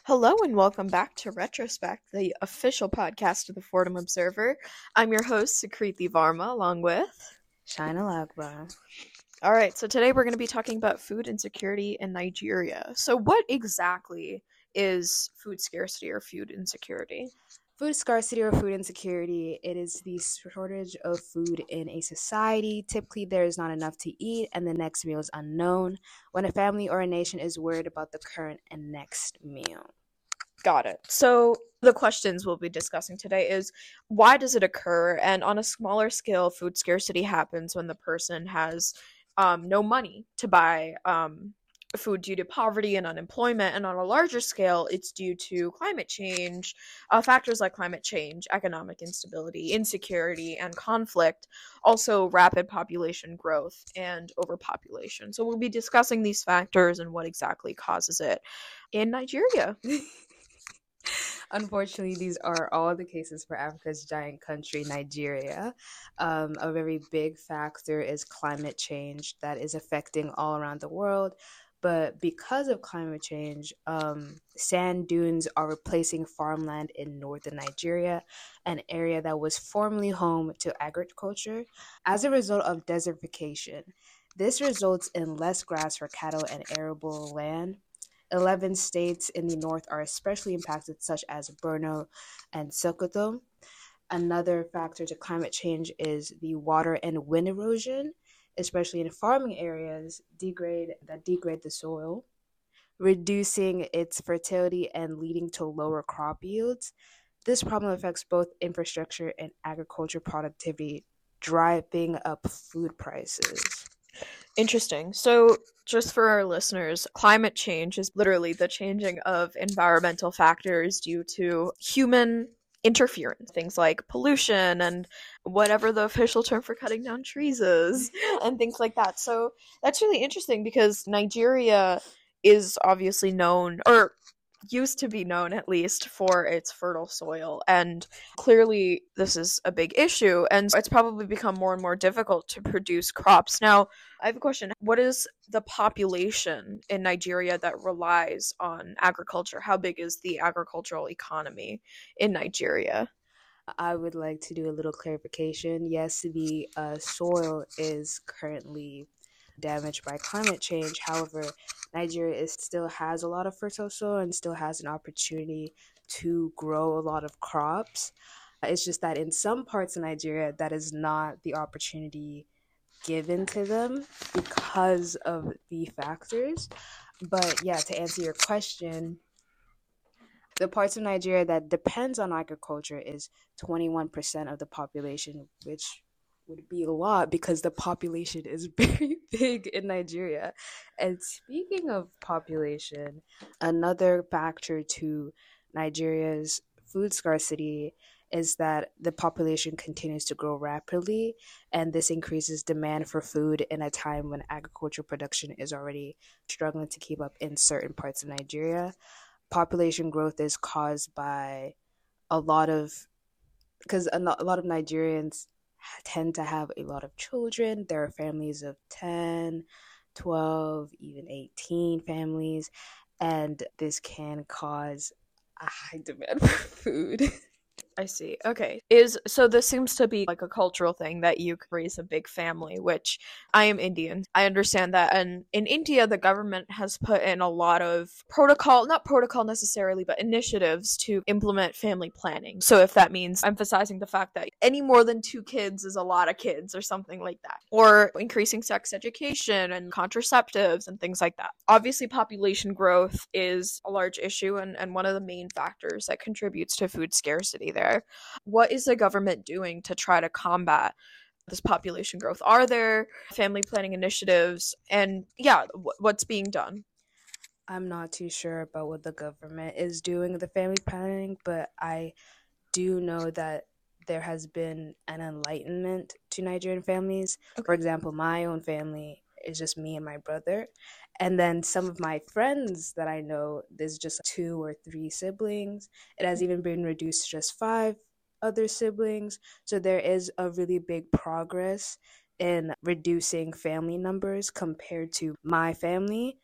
Hello and welcome back to Retrospect, the official podcast of the Fordham Observer. I'm your host, Sukriti Varma, along with... Shine Alagba. All right, so today we're going to be talking about food insecurity in Nigeria. So what exactly is food scarcity or food insecurity? Food scarcity or food insecurity, it is the shortage of food in a society. Typically, there is not enough to eat and the next meal is unknown when a family or a nation is worried about the current and next meal. Got it. So the questions we'll be discussing today is why does it occur? And on a smaller scale, food scarcity happens when the person has no money to buy food due to poverty and unemployment. And on a larger scale, it's due to climate change, factors like climate change, economic instability, insecurity, and conflict, also rapid population growth and overpopulation. So we'll be discussing these factors and what exactly causes it in Nigeria. Unfortunately, these are all the cases for Africa's giant country, Nigeria. A very big factor is climate change that is affecting all around the world. But because of climate change, sand dunes are replacing farmland in northern Nigeria, an area that was formerly home to agriculture. As a result of desertification, this results in less grass for cattle and arable land. 11 states in the north are especially impacted, such as Borno and Sokoto. Another factor to climate change is the water and wind erosion, especially in farming areas that degrade the soil, reducing its fertility and leading to lower crop yields. This problem affects both infrastructure and agriculture productivity, driving up food prices. Interesting. So, just for our listeners, climate change is literally the changing of environmental factors due to human interference, things like pollution and whatever the official term for cutting down trees is, and things like that. So, that's really interesting because Nigeria is obviously known, or used to be known at least, for its fertile soil, and clearly this is a big issue, and it's probably become more and more difficult to produce crops. Now, I have a question. What is the population in Nigeria that relies on agriculture? How big is the agricultural economy in Nigeria? I would like to do a little clarification. Yes, the soil is currently damaged by climate change. However, Nigeria still has a lot of fertile soil and still has an opportunity to grow a lot of crops. It's just that in some parts of Nigeria, that is not the opportunity given to them because of the factors. But yeah, to answer your question, the parts of Nigeria that depends on agriculture is 21% of the population, which would be a lot because the population is very big in Nigeria. And speaking of population, another factor to Nigeria's food scarcity is that the population continues to grow rapidly, and this increases demand for food in a time when agricultural production is already struggling to keep up in certain parts of Nigeria. Population growth is caused by a lot of because a lot of Nigerians tend to have a lot of children. There are families of 10, 12, even 18 families, and this can cause a high demand for food. I see. Okay. So this seems to be like a cultural thing that you raise a big family, which I am Indian. I understand that. And in India, the government has put in a lot of protocol, not protocol necessarily, but initiatives to implement family planning. So if that means emphasizing the fact that any more than two kids is a lot of kids or something like that, or increasing sex education and contraceptives and things like that. Obviously, population growth is a large issue and one of the main factors that contributes to food scarcity there. What is the government doing to try to combat this population growth? Are there family planning initiatives? And yeah, what's being done? I'm not too sure about what the government is doing with the family planning, but I do know that there has been an enlightenment to Nigerian families. For Okay. example, my own family is just me and my brother. And then some of my friends that I know, there's just two or three siblings. It has even been reduced to just five other siblings. So there is a really big progress in reducing family numbers compared to my family.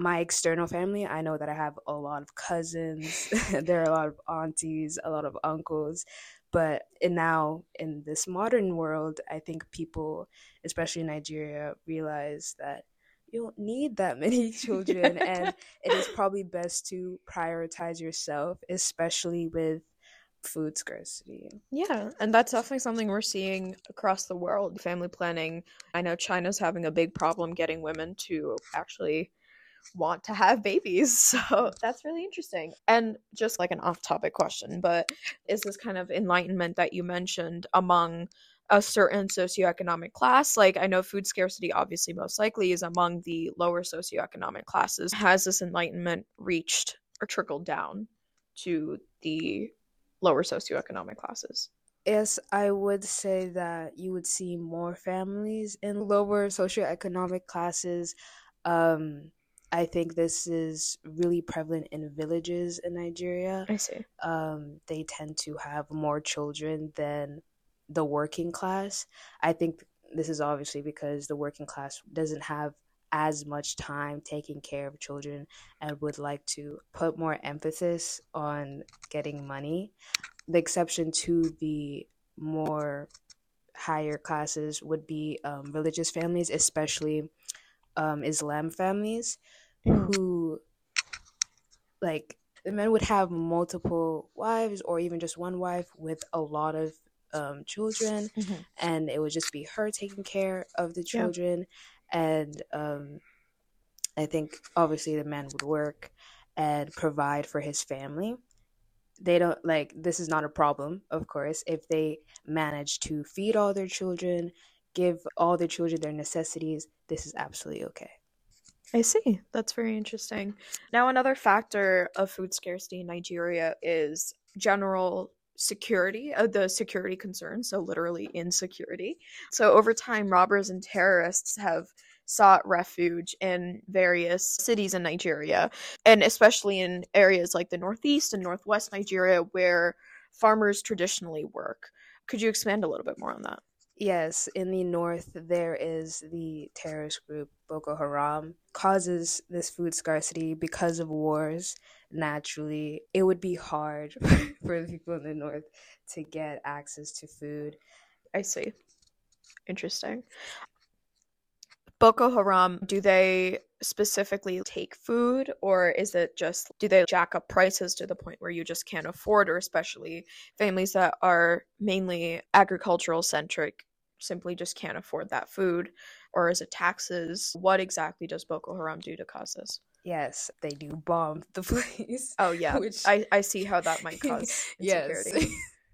my external family, I know that I have a lot of cousins, there are a lot of aunties, a lot of uncles. But now in this modern world, I think people, especially in Nigeria, realize that you don't need that many children, and it is probably best to prioritize yourself, especially with food scarcity. Yeah, and that's definitely something we're seeing across the world. Family planning. I know China's having a big problem getting women to actually want to have babies. So that's really interesting. And just like an off topic question, but is this kind of enlightenment that you mentioned among a certain socioeconomic class? Like, I know food scarcity obviously most likely is among the lower socioeconomic classes. Has this enlightenment reached or trickled down to the lower socioeconomic classes? Yes, I would say that you would see more families in lower socioeconomic classes. Um, I think this is really prevalent in villages in Nigeria. I see. They tend to have more children than the working class. I think this is obviously because the working class doesn't have as much time taking care of children and would like to put more emphasis on getting money. The exception to the more higher classes would be religious families, especially Islam families, Mm. who, like, the men would have multiple wives or even just one wife with a lot of children, Mhm. and it would just be her taking care of the Yeah, children. And I think obviously the man would work and provide for his family. They don't, like, this is not a problem, of course, if they manage to feed all their children, give all their children their necessities. This is absolutely okay. I see. That's very interesting. Now, another factor of food scarcity in Nigeria is general security, the security concerns, so literally insecurity. So, over time, robbers and terrorists have sought refuge in various cities in Nigeria, and especially in areas like the Northeast and Northwest Nigeria where farmers traditionally work. Could you expand a little bit more on that? Yes, in the north, there is the terrorist group Boko Haram, causes this food scarcity because of wars. Naturally, it would be hard for the people in the north to get access to food. I see. Interesting. Boko Haram, do they specifically take food, or is it just do they jack up prices to the point where you just can't afford, or especially families that are mainly agricultural centric simply just can't afford that food? Or is it taxes? What exactly does Boko Haram do to cause this? Yes, they do bomb the place, Oh yeah, which, I see how that might cause yes, insecurity.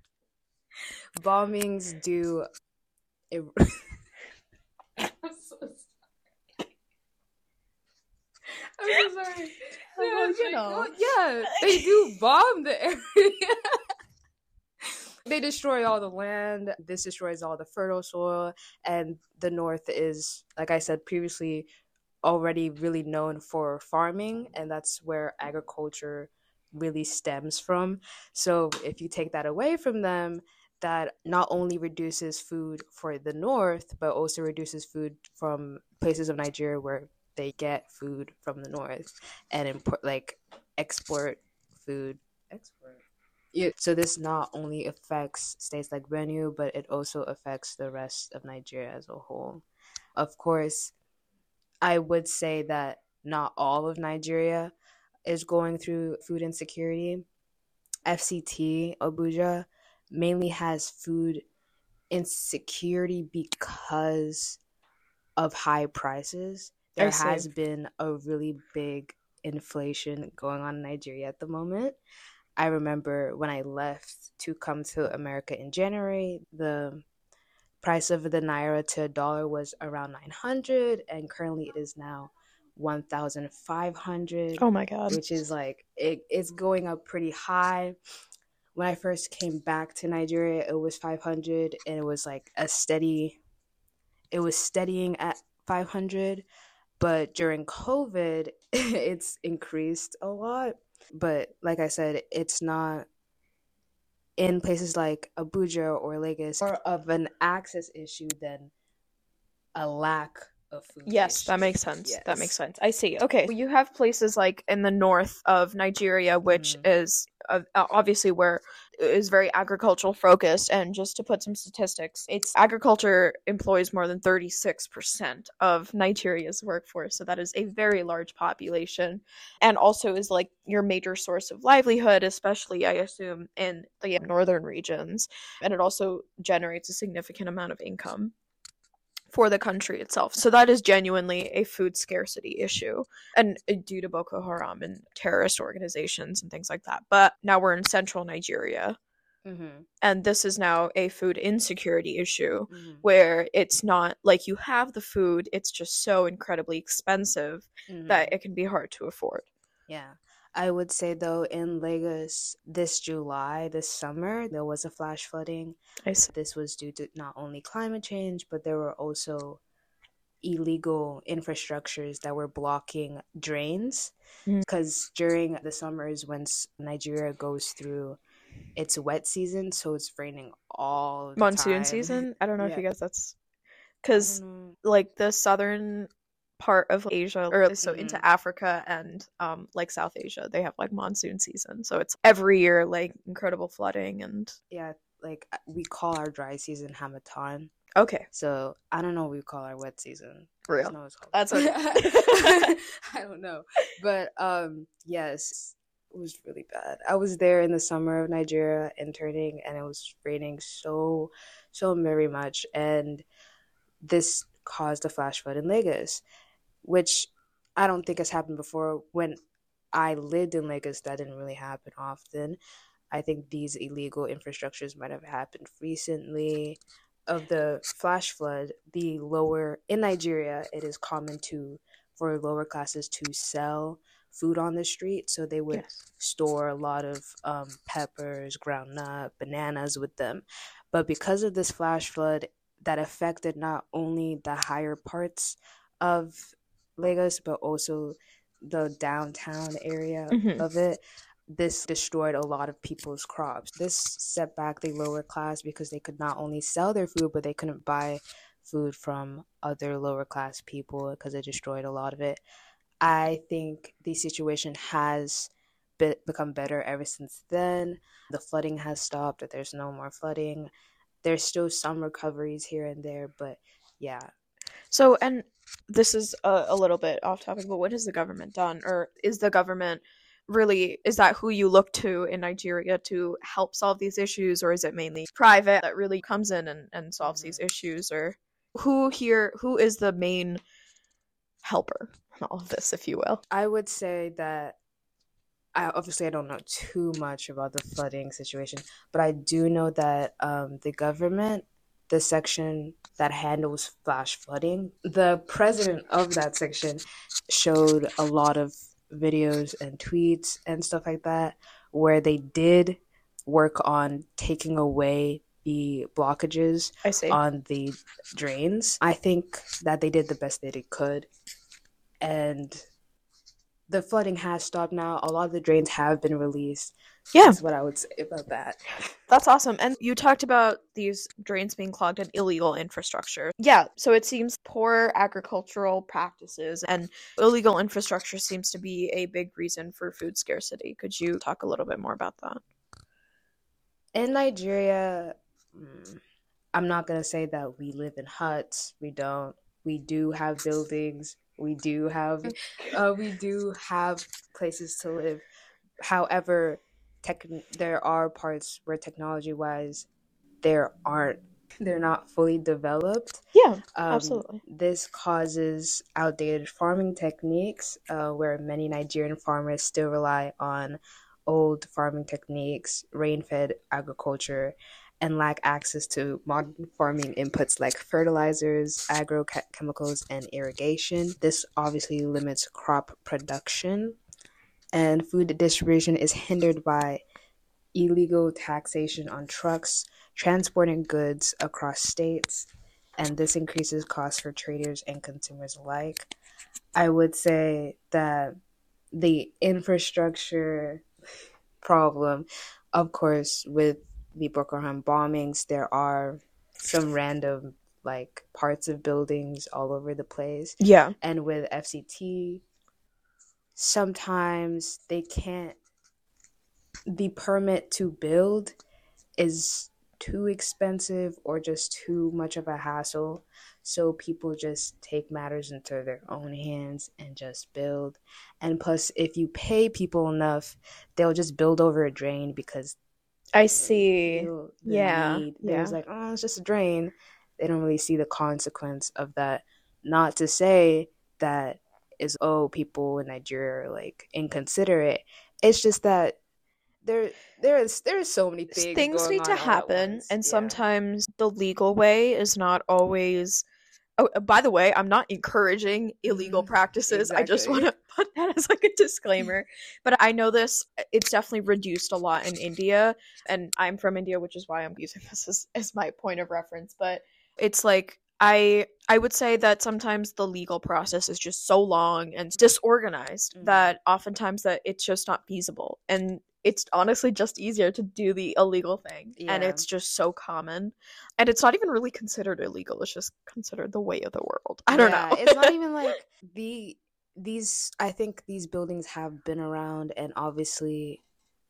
bombings do. It, I'm so I'm so sorry. Well, Yeah, they do bomb the area. They destroy all the land. This destroys all the fertile soil. And the North is, like I said previously, already really known for farming. And that's where agriculture really stems from. So if you take that away from them, that not only reduces food for the North, but also reduces food from places of Nigeria where they get food from the North and import, like, export food. Export. Yeah. So this not only affects states like Benue, but it also affects the rest of Nigeria as a whole. Of course, I would say that not all of Nigeria is going through food insecurity. FCT Abuja mainly has food insecurity because of high prices. I There see. has been a really big inflation going on in Nigeria at the moment. I remember when I left to come to America in January, the price of the naira to a dollar was around 900, and currently it is now 1,500, Oh my God. which is like it's going up pretty high. When I first came back to Nigeria, it was 500, and it was like it was steadying at 500. But during COVID, it's increased a lot. But like I said, it's not in places like Abuja or Lagos, more of an access issue than a lack of food Yes, that issue. makes sense. That makes Yes. sense. I see. Okay. You have places like in the north of Nigeria, which Mm-hmm. is obviously where is very agricultural focused. And just to put some statistics, it's agriculture employs more than 36% of Nigeria's workforce. So that is a very large population and also is like your major source of livelihood, especially, I assume, in the northern regions. And it also generates a significant amount of income for the country itself. So that is genuinely a food scarcity issue and due to Boko Haram and terrorist organizations and things like that. But now we're in central Nigeria Mm-hmm. and this is now a food insecurity issue Mm-hmm. where it's not like you have the food, it's just so incredibly expensive that Mm-hmm. it can be hard to afford. Yeah. I would say though in Lagos this July, this summer, there was a flash flooding. I see. This was due to not only climate change, but there were also illegal infrastructures that were blocking drains. Mm. Because during the summers when Nigeria goes through its wet season, so it's raining all the Monsoon time. season? I don't know if Yeah, you guys that's I don't because know. like the southern part of Asia or so Mm-hmm. into Africa and like South Asia they have like monsoon season so it's every year like incredible flooding and Yeah, like we call our dry season Hamatan. okay So I don't know what we call our wet season. I just real know it's called. that's okay. I don't know, but yes, it was really bad. I was there in the summer of Nigeria interning, and it was raining so very much, and this caused a flash flood in Lagos, which I don't think has happened before. When I lived in Lagos, that didn't really happen often. I think these illegal infrastructures might have happened recently. Of the flash flood, the lower in Nigeria, it is common to for lower classes to sell food on the street. So they would Yes. store a lot of peppers, ground nut, bananas with them. But because of this flash flood, that affected not only the higher parts of Lagos, but also the downtown area Mm-hmm. of it. This destroyed a lot of people's crops. This set back the lower class because they could not only sell their food, but they couldn't buy food from other lower class people because it destroyed a lot of it. I think the situation has become better ever since then. The flooding has stopped. There's no more flooding. There's still some recoveries here and there, but yeah. So and this is a little bit off topic but what has the government done or is the government really is that who you look to in Nigeria to help solve these issues or is it mainly private that really comes in and solves Mm-hmm. these issues or who is the main helper in all of this if you will. I would say that I don't know too much about the flooding situation, but I do know that the government, the section that handles flash flooding, the president of that section showed a lot of videos and tweets and stuff like that where they did work on taking away the blockages I see. on the drains. I think that they did the best that they could, and the flooding has stopped now. A lot of the drains have been released. Yeah. That's what I would say about that. That's awesome. And you talked about these drains being clogged and illegal infrastructure. Yeah, so it seems poor agricultural practices and illegal infrastructure seems to be a big reason for food scarcity. Could you talk a little bit more about that? In Nigeria, I'm not going to say that we live in huts. We don't. We do have buildings. We do have places to live. However, there are parts where technology-wise, there aren't. They're not fully developed. Yeah, absolutely. This causes outdated farming techniques, where many Nigerian farmers still rely on old farming techniques, rain-fed agriculture, and lack access to modern farming inputs like fertilizers, agrochemicals, and irrigation. This obviously limits crop production, and food distribution is hindered by illegal taxation on trucks transporting goods across states, and this increases costs for traders and consumers alike. I would say that the infrastructure problem, of course, with the Boko Haram bombings, there are some random like parts of buildings all over the place. Yeah. And with FCT, sometimes they can't, the permit to build is too expensive or just too much of a hassle. So people just take matters into their own hands and just build. And plus, if you pay people enough, they'll just build over a drain because I see. feel the Yeah. need. Yeah. There's like, oh, it's just a drain. They don't really see the consequence of that. Not to say that is, oh, people in Nigeria are like inconsiderate. It's just that there's so many things going Need on to all at happen, once. and Yeah. sometimes the legal way is not always. Oh, by the way, I'm not encouraging illegal practices. I just want to put that as like a disclaimer. But I know it's definitely reduced a lot in India, and I'm from India, which is why I'm using this as my point of reference. But it's like I would say that sometimes the legal process is just so long and disorganized that oftentimes that it's just not feasible. And it's honestly just easier to do the illegal thing. And Yeah. it's just so common. And it's not even really considered illegal. It's just considered the way of the world. I don't know. It's not even like these I think these buildings have been around, and obviously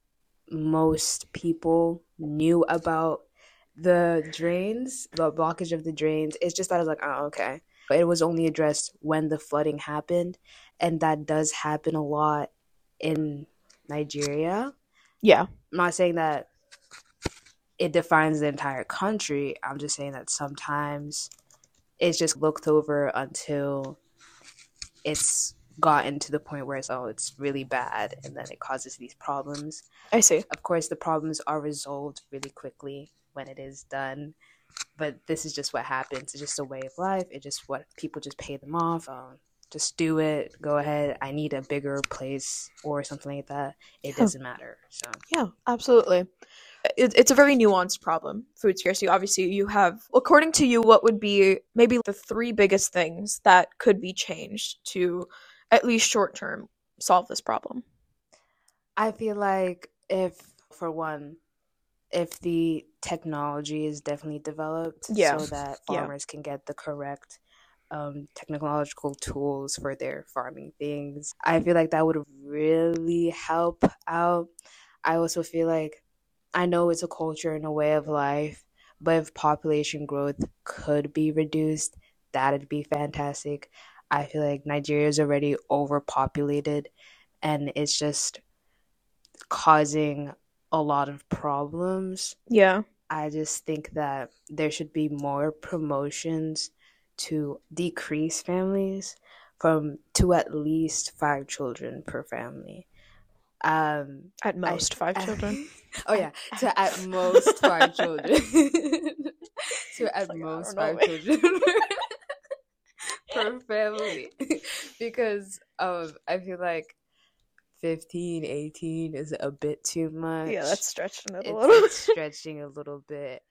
most people knew about the drains, the blockage of the drains. It's just that I was like, oh, okay. But it was only addressed when the flooding happened, and that does happen a lot in Nigeria. Yeah. I'm not saying that it defines the entire country. I'm just saying that sometimes it's just looked over until it's gotten to the point where it's really bad, and then it causes these problems. I see. Of course, the problems are resolved really quickly when it is done, but this is just what happens. It's just a way of life. It's just what people just pay them off. Just do it. Go ahead. I need a bigger place or something like that. It doesn't matter. So yeah, absolutely. It's a very nuanced problem, food scarcity. Obviously, you have, according to you, what would be maybe the 3 biggest things that could be changed to, at least short term, solve this problem? I feel like for one, if the technology is definitely developed so that farmers can get the correct technological tools for their farming things, I feel like that would really help out. I also feel like, I know it's a culture and a way of life, but if population growth could be reduced, that'd be fantastic. I feel like Nigeria is already overpopulated, and it's just causing a lot of problems. Yeah. I just think that there should be more promotions to decrease families to at least 5 children per family. At most 5 children. Oh yeah, to at most 5 children. To at most 5 children per family. Because I feel like 15, 18 is a bit too much. Yeah, that's stretching it a little. It's stretching a little bit.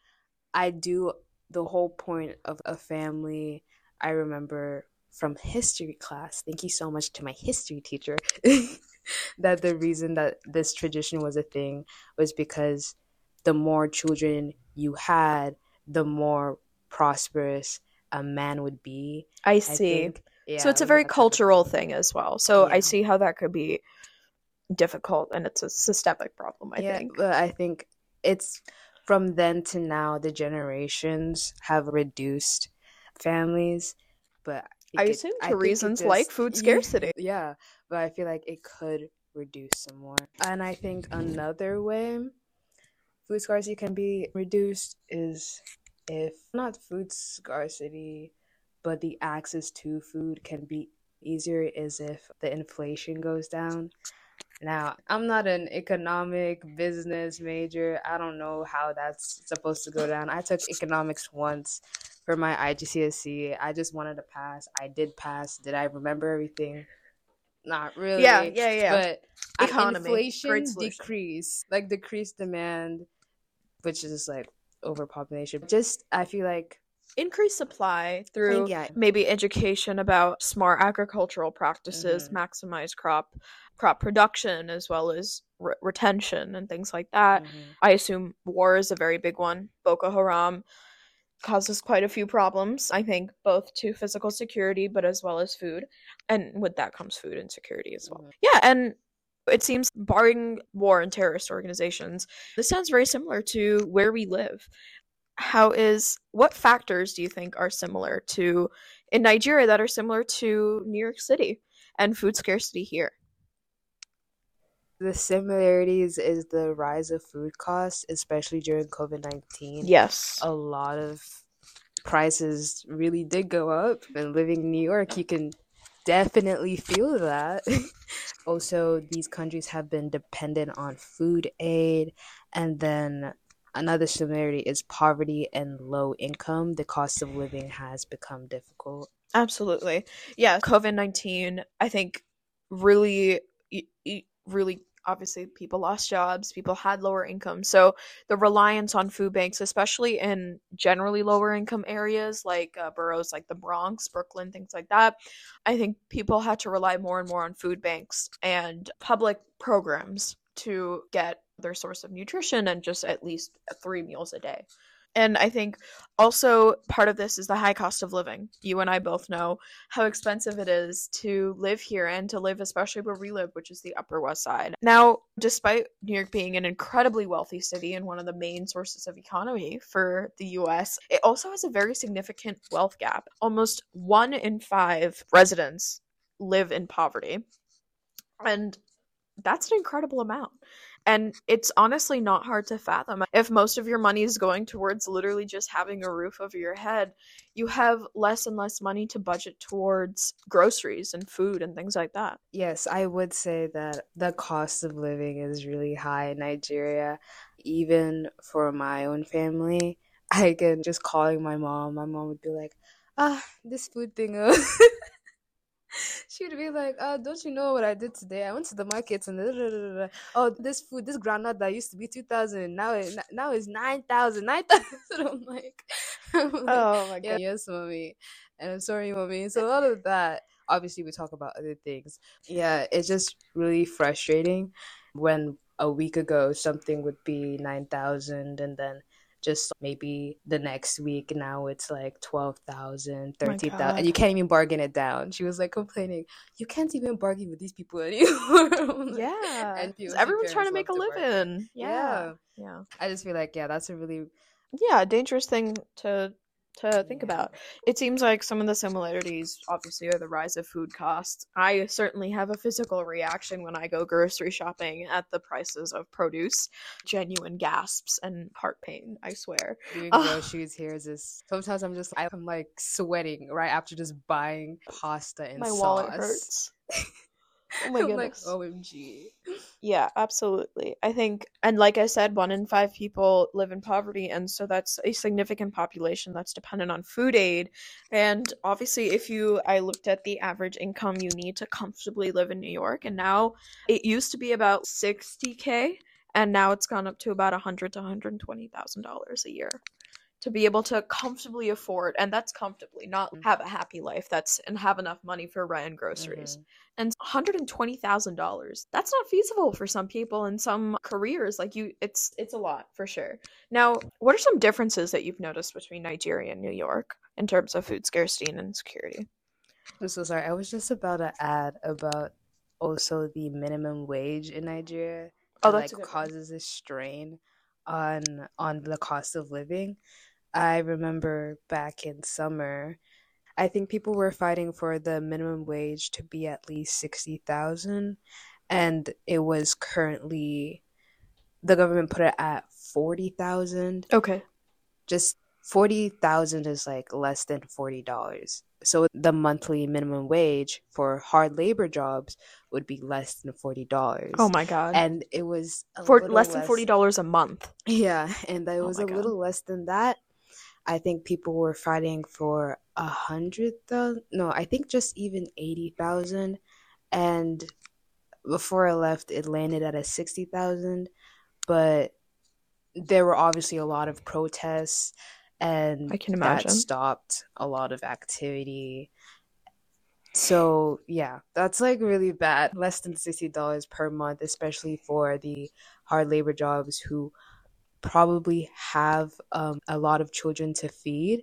The whole point of a family, I remember from history class, thank you so much to my history teacher, that the reason that this tradition was a thing was because the more children you had, the more prosperous a man would be. I see. So it's a very cultural thing as well. So I see how that could be difficult, and it's a systemic problem, I think. But I think it's from then to now, the generations have reduced families, but I assume to reasons like food scarcity. Yeah, but I feel like it could reduce some more. And I think another way food scarcity can be reduced is, if not food scarcity, but the access to food can be easier, is if the inflation goes down. Now, I'm not an economic business major. I don't know how that's supposed to go down. I took economics once for my IGCSE. I just wanted to pass. I did pass. Did I remember everything? Not really. Yeah. But Economy, inflation decreased demand, which is just like overpopulation. Just, I feel like increase supply through maybe education about smart agricultural practices, maximize crop production, as well as retention and things like that. I assume war is a very big one. Boko Haram causes quite a few problems, I think, both to physical security, but as well as food. And with that comes food insecurity as well. Mhm. Yeah, and it seems, barring war and terrorist organizations, this sounds very similar to where we live. What factors do you think are similar to in Nigeria that are similar to New York City and food scarcity here? The similarities is the rise of food costs, especially during COVID-19. Yes. A lot of prices really did go up, and living in New York, you can definitely feel that. Also, these countries have been dependent on food aid, and then another similarity is poverty and low income. The cost of living has become difficult. Absolutely. Yeah, COVID-19, I think, really, really, obviously, people lost jobs, people had lower income. So the reliance on food banks, especially in generally lower income areas like boroughs like the Bronx, Brooklyn, things like that, I think people had to rely more and more on food banks and public programs to get their source of nutrition and just at least 3 meals a day. And I think also part of this is the high cost of living. You and I both know how expensive it is to live here and to live, especially where we live, which is the Upper West Side. Now, despite New York being an incredibly wealthy city and one of the main sources of economy for the US, it also has a very significant wealth gap. Almost 1 in 5 residents live in poverty. And that's an incredible amount. And it's honestly not hard to fathom. If most of your money is going towards literally just having a roof over your head, you have less and less money to budget towards groceries and food and things like that. Yes, I would say that the cost of living is really high in Nigeria. Even for my own family, I can just calling my mom would be like, this food thing. She would be like, don't you know what I did today? I went to the market and da, da, da, da, da. Oh, this food, this granite that used to be 2,000, now is 9,000, 9,000. I'm like, I'm like, Oh my yeah, god. yes, mommy. And I'm sorry, mommy. So all of that, obviously we talk about other things. Yeah, it's just really frustrating when a week ago something would be 9,000 and then just maybe the next week now it's like 12,000, My 13,000, and god. you can't even bargain it down. She was like complaining, you can't even bargain with these people anymore. Yeah. And 'Cause POC everyone's trying parents to make love a to bargain. living. Yeah. Yeah, Yeah. I just feel like, yeah, that's a really, Yeah, dangerous thing to think yeah. about. It seems like some of the similarities obviously are the rise of food costs. I certainly have a physical reaction when I go grocery shopping at the prices of produce. Genuine gasps and heart pain, I swear. Doing Uh, groceries here is just sometimes I'm like sweating right after just buying pasta and my wallet sauce. hurts. Oh my I'm like, goodness. OMG. Yeah, absolutely. I think, and like I said, 1 in 5 people live in poverty, and so that's a significant population that's dependent on food aid. And obviously, I looked at the average income you need to comfortably live in New York, and now it used to be about 60K, and now it's gone up to about 100 to $120,000 a year to be able to comfortably afford, and that's comfortably, not have a happy life, that's and have enough money for rent and groceries. Hmm. And $120,000, that's not feasible for some people in some careers. Like it's a lot for sure. Now, what are some differences that you've noticed between Nigeria and New York in terms of food scarcity and insecurity? I'm so sorry. I was just about to add about also the minimum wage in Nigeria. Oh, It that's like a good one. causes a strain on the cost of living. I remember back in summer, I think people were fighting for the minimum wage to be at least 60,000, and it was currently the government put it at 40,000. Okay. Just 40,000 is like less than $40. So the monthly minimum wage for hard labor jobs would be less than Oh $40. my god. And it was a For little less than less. $40 a month. Yeah, and it Oh was my a god. little less than that. I think people were fighting for 100,000. No, I think just even 80,000. And before I left, it landed at a 60,000. But there were obviously a lot of protests, I and can that imagine. stopped a lot of activity. So yeah, that's like really bad. Less than $60 per month, especially for the hard labor jobs who probably have a lot of children to feed.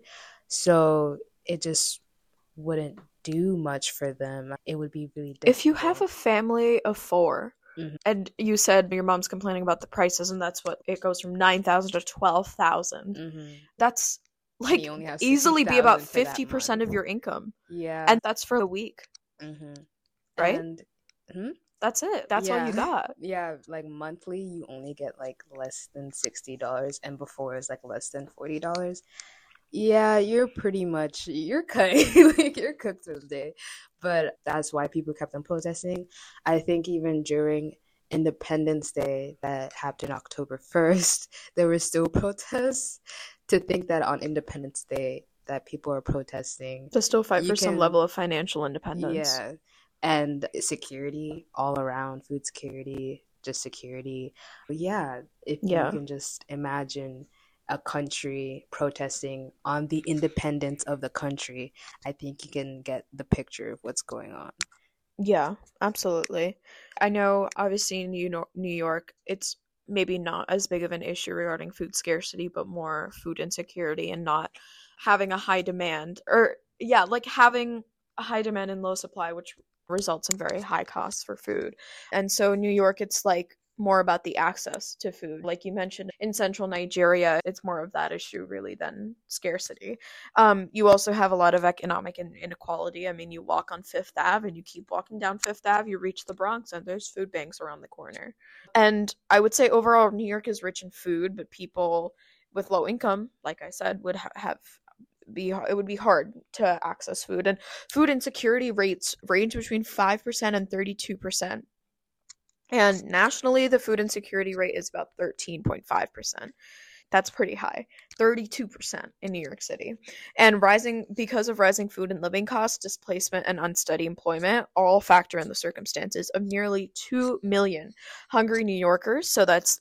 So it just wouldn't do much for them. It would be really If you have difficult. a family of four, Hmm. and you said your mom's complaining about the prices, and that's what it goes from 9,000 to 12,000. Hmm. That's And you like only have easily be about 60,000 for that 50% month. of your income. Yeah. And that's for the week, Hmm. right? And hmm? That's it. That's all you Yeah. got. Yeah, like monthly you only get like less than $60, and before it was like less than $40. Yeah, you're cut. Like you're cooked for the day. But that's why people kept on protesting. I think even during Independence Day that happened October 1st, there were still protests. To think that on Independence Day that people are protesting, To still fight you for some can, level of financial independence. yeah. And security all around, food security, just security. But yeah, if you Yeah. can just imagine a country protesting on the independence of the country, I think you can get the picture of what's going on. Yeah, absolutely. I know, obviously, in New York, it's maybe not as big of an issue regarding food scarcity, but more food insecurity and not having a high demand, or, yeah, like having a high demand and low supply, which results in very high costs for food. And so in New York, it's like more about the access to food. Like you mentioned, in central Nigeria, it's more of that issue really than scarcity. You also have a lot of economic inequality. I mean, you walk on Fifth Ave and you keep walking down Fifth Ave, you reach the Bronx, and there's food banks around the corner. And I would say overall, New York is rich in food, but people with low income, like I said, would have it would be hard to access food, and food insecurity rates range between 5% and 32%. And nationally, the food insecurity rate is about 13.5%. That's pretty high. 32% in New York City. And because of rising food and living costs, displacement, and unsteady employment all factor in the circumstances of nearly 2 million hungry New Yorkers. So that's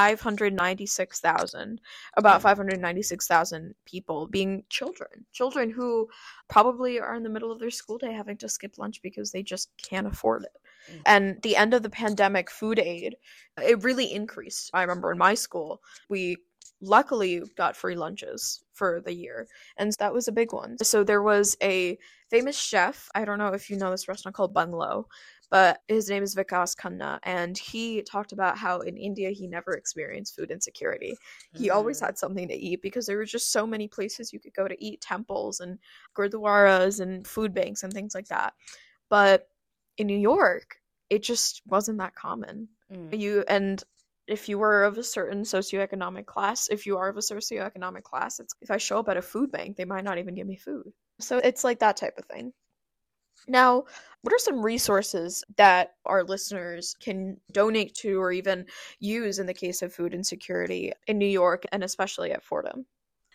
596,000, about 596,000 people being children. Children who probably are in the middle of their school day having to skip lunch because they just can't afford it. And the end of the pandemic, food aid, it really increased. I remember in my school, we luckily got free lunches for the year, and that was a big one. So there was a famous chef, I don't know if you know this restaurant, called Bungalow, but his name is Vikas Khanna, and he talked about how in India he never experienced food insecurity. He always Mm. had something to eat because there were just so many places you could go to eat, temples and gurdwaras and food banks and things like that. But in New York, it just wasn't that common. Mm. You and if you were of a certain socioeconomic class, if you are of a socioeconomic class, it's if I show up at a food bank, they might not even give me food. So it's like that type of thing. Now, what are some resources that our listeners can donate to or even use in the case of food insecurity in New York and especially at Fordham?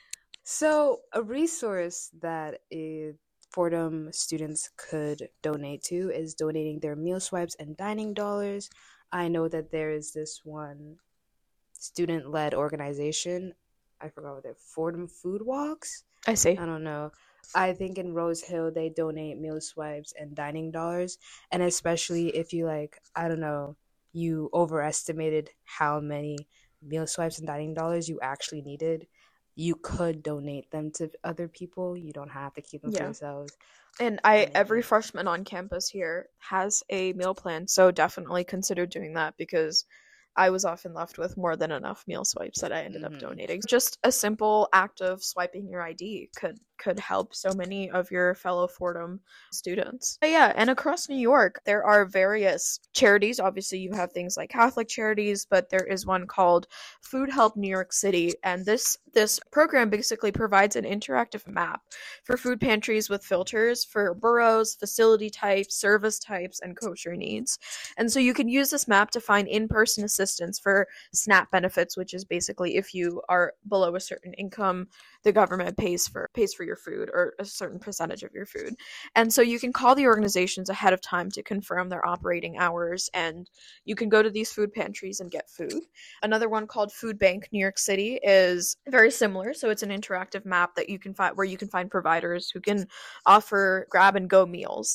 So, a resource that Fordham students could donate to is donating their meal swipes and dining dollars. I know that there is this one student led organization. I forgot what they're, Fordham Food Walks. I see. I don't know. I think in Rose Hill they donate meal swipes and dining dollars. And especially if you like, I don't know, you overestimated how many meal swipes and dining dollars you actually needed, you could donate them to other people. You don't have to keep them for Yeah. yourselves. And And every freshman on campus here has a meal plan, so definitely consider doing that because I was often left with more than enough meal swipes that I ended up donating. Just a simple act of swiping your ID could help so many of your fellow Fordham students. But yeah, and across New York, there are various charities. Obviously, you have things like Catholic charities, but there is one called Food Help New York City, and this program basically provides an interactive map for food pantries with filters for boroughs, facility types, service types, and kosher needs. And so you can use this map to find in-person assistance for SNAP benefits, which is basically if you are below a certain income, the government pays for your food or a certain percentage of your food. And so you can call the organizations ahead of time to confirm their operating hours, and you can go to these food pantries and get food. Another one called Food Bank New York City is very similar. So it's an interactive map that you can find where you can find providers who can offer grab and go meals.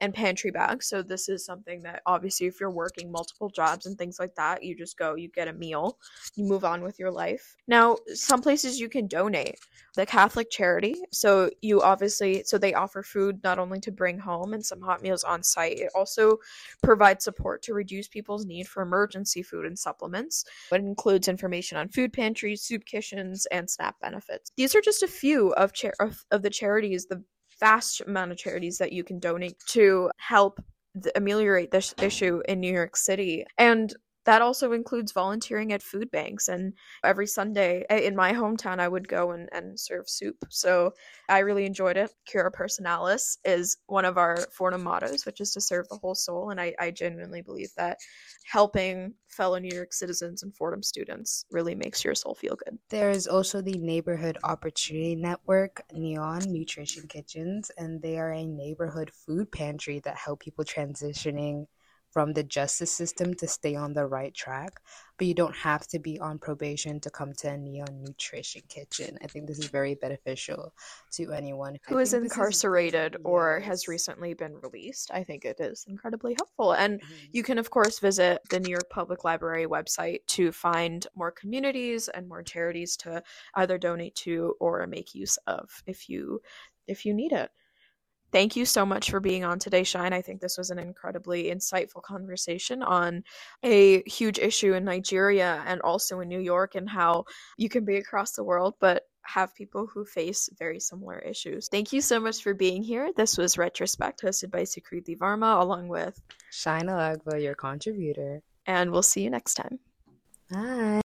and pantry bags. So this is something that obviously if you're working multiple jobs and things like that, you just go, you get a meal, you move on with your life. Now, some places you can donate. The Catholic Charity, so they offer food not only to bring home and some hot meals on site, it also provides support to reduce people's need for emergency food and supplements. It includes information on food pantries, soup kitchens, and SNAP benefits. These are just a few of the charities, the vast amount of charities that you can donate to help ameliorate this issue in New York City. And that also includes volunteering at food banks. And every Sunday in my hometown, I would go and serve soup. So I really enjoyed it. Cura Personalis is one of our Fordham mottos, which is to serve the whole soul. And I genuinely believe that helping fellow New York citizens and Fordham students really makes your soul feel good. There is also the Neighborhood Opportunity Network, Neon Nutrition Kitchens, and they are a neighborhood food pantry that help people transitioning from the justice system to stay on the right track, but you don't have to be on probation to come to a Neon Nutrition Kitchen. I think this is very beneficial to anyone who is incarcerated or has recently been released. I think it is incredibly helpful. And you can, of course, visit the New York Public Library website to find more communities and more charities to either donate to or make use of if you need it. Thank you so much for being on today, Shine. I think this was an incredibly insightful conversation on a huge issue in Nigeria and also in New York, and how you can be across the world but have people who face very similar issues. Thank you so much for being here. This was Retrospect, hosted by Sukriti Varma, along with Shine Alagba, your contributor. And we'll see you next time. Bye.